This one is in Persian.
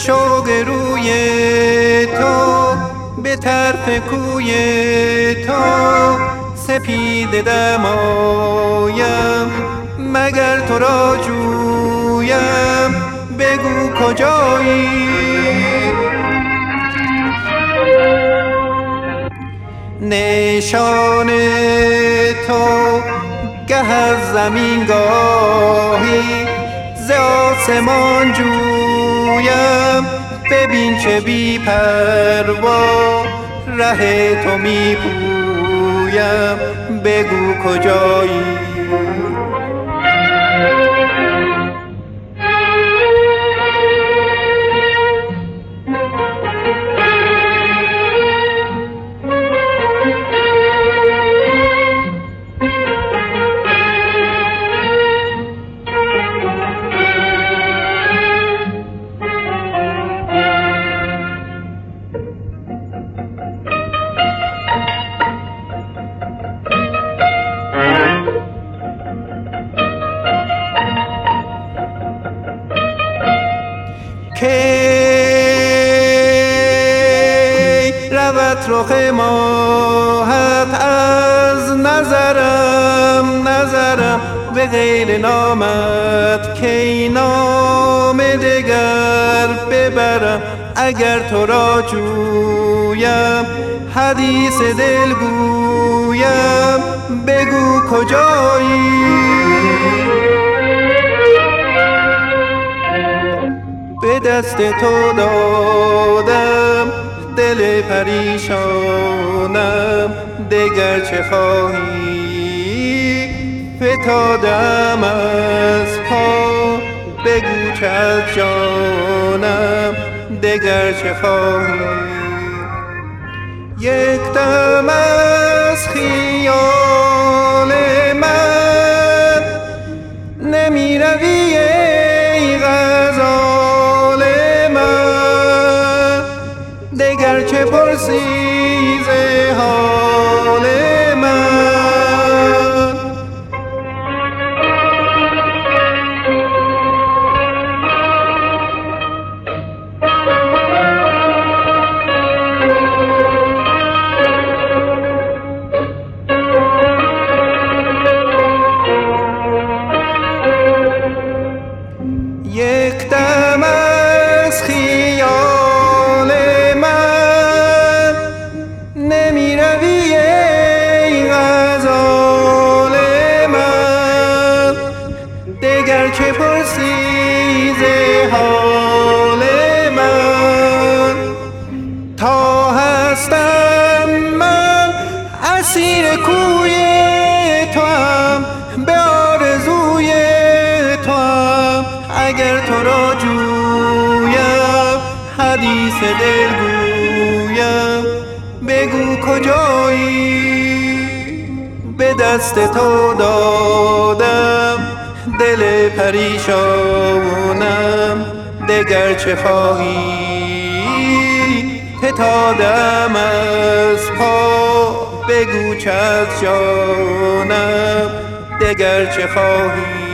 شوق روی تو به طرف کوی تو سپیده دمایم مگر تو را جویم بگو کجایی نشان تو گه از زمین گاهی ز آسمان جویم ببین چه بی پروا ره تو می پویم بگو کجایی کی رود رخ ماهت از نظرم به غیر نامت کی نام دگر ببرم اگر تو را جویم حدیث دل گویم بگو کجایی به دست تو دادم دل پریشانم دگر چه خواهی فتادم از پا بگو چه از جانم دگر چه خواهی یک دم از خیال من نمی روی ای غزال من دگر چه پرسی ز حال من یک دم از خیال من نمی روی ای غزال من دگر چه پرسی ز حال من تا هستم من اسیر کوی توام به آرزوی توام اگر تو را جویم حدیث دل گویم بگو کجایی به دست تو دادم دل پریشانم دگر چه خواهی فتادم از پا بگو چه از جانم دگر چه خواهی